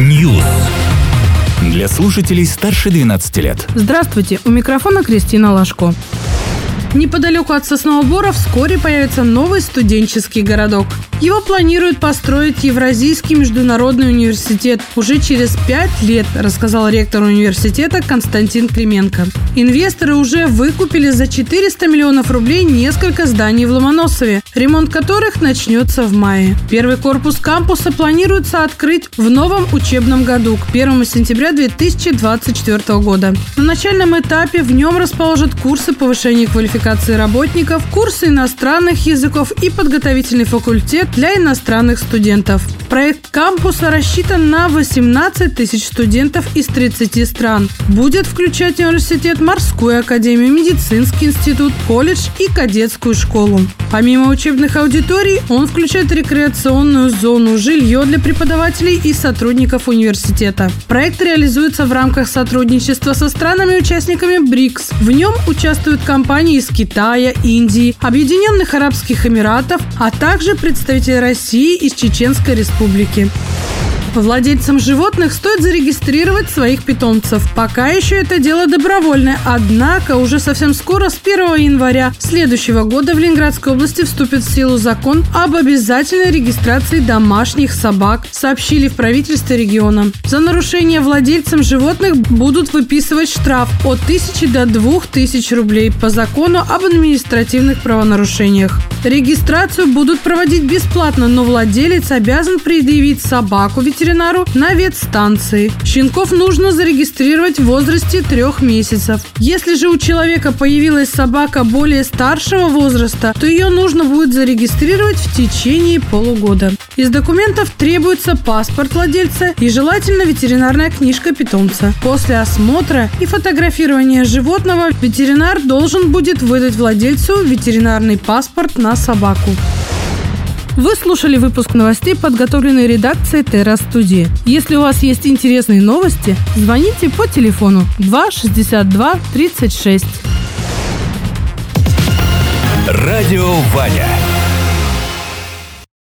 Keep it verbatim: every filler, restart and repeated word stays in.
News. Для слушателей старше двенадцати лет. Здравствуйте, у микрофона Кристина Лашко. Неподалеку от Соснового Бора вскоре появится новый студенческий городок. Его планируют построить Евразийский международный университет уже через пять лет, рассказал ректор университета Константин Клименко. Инвесторы уже выкупили за четыреста миллионов рублей несколько зданий в Ломоносове, ремонт которых начнется в мае. Первый корпус кампуса планируется открыть в новом учебном году, к первому сентября две тысячи двадцать четвёртого года. На начальном этапе в нем расположат курсы повышения квалификации работников, курсы иностранных языков и подготовительный факультет для иностранных студентов. Проект кампуса рассчитан на восемнадцать тысяч студентов из тридцати стран. Будет включать университет, морскую академию, медицинский институт, колледж и кадетскую школу. Помимо учебных аудиторий, он включает рекреационную зону, жилье для преподавателей и сотрудников университета. Проект реализуется в рамках сотрудничества со странами-участниками БРИКС. В нем участвуют компании из Китая, Индии, Объединенных Арабских Эмиратов, а также представители России и Чеченской Республики. Владельцам животных стоит зарегистрировать своих питомцев. Пока еще это дело добровольное, однако уже совсем скоро, с первого января следующего года, в Ленинградской области вступит в силу закон об обязательной регистрации домашних собак, сообщили в правительстве региона. За нарушение владельцам животных будут выписывать штраф от тысячи до двух тысяч рублей по закону об административных правонарушениях. Регистрацию будут проводить бесплатно, но владелец обязан предъявить собаку ветеринару на ветстанции. Щенков нужно зарегистрировать в возрасте трех месяцев. Если же у человека появилась собака более старшего возраста, то ее нужно будет зарегистрировать в течение полугода. Из документов требуется паспорт владельца и желательно ветеринарная книжка питомца. После осмотра и фотографирования животного ветеринар должен будет выдать владельцу ветеринарный паспорт на собаку. Вы слушали выпуск новостей, подготовленный редакцией Терра Студии. Если у вас есть интересные новости, звоните по телефону два шестьдесят два тридцать шесть. Радио Ваня.